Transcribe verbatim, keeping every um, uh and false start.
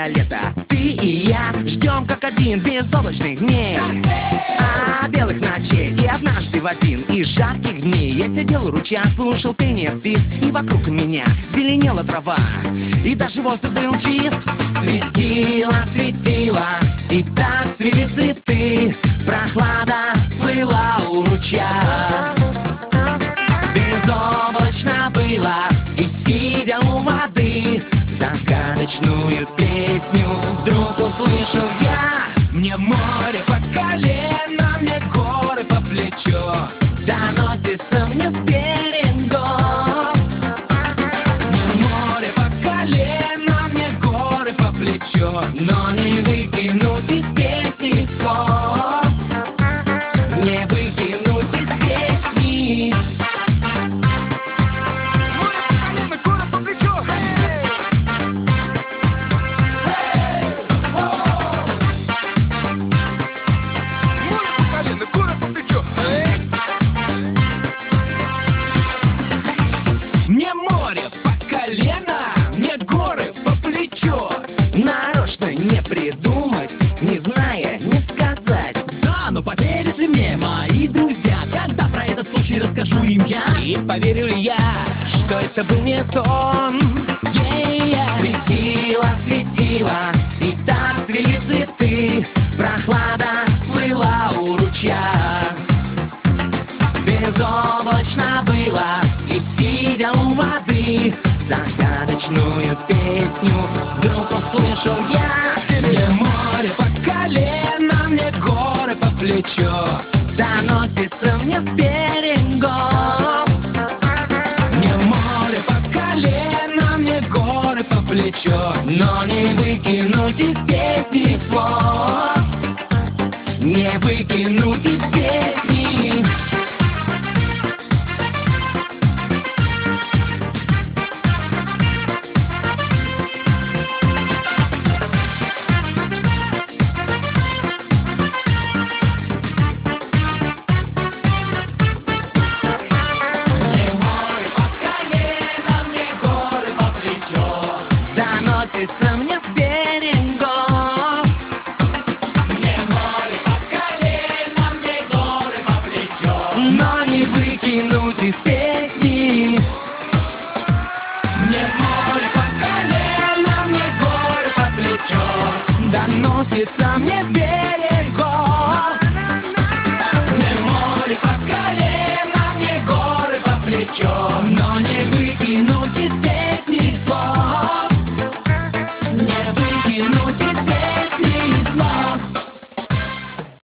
это лето. Ты и я ждем как один безоблачных дней, а белых ночей. И однажды в один из жарких дней я сидел у ручья, слушал пение птиц, и вокруг меня зеленела трава, и даже воздух был чист. Светило, светило, и так цвели цветы, прохлада плыла у ручья. Безоблачно было, и сидя у воды, загадочную песню вдруг услышал я. Мне море по колено, мне горы по плечо, доносится мне с берегов. Мне море по колено, мне горы по плечо, но не выкинуть из песни слов, не выкинуть из песни. Мне море по колено, мне горы по плечо. Нарочно не придумать, не зная, не сказать. Да, но поверят ли мне мои друзья, когда про этот случай расскажу им я? И поверю ли я, что это был не сон? Yeah. Светило, светило, и так цвели цветы, прохлада плыла у ручья. Безоблачно было, и сидя у воды, загадочную песню вдруг услышал я. Мне море по колено, мне горы по плечо, доносится мне с берегов. Мне море по колено, мне горы по плечо, но не выкинуть из песни слов, не выкинуть из песни. Доносится мне с берегов. Мне море по колено, мне горы по плечо, но не выкинуть из песни. Мне море по колено, мне горы по плечо, Доносится мне с берегов. мне море по колено, мне горы по плечо.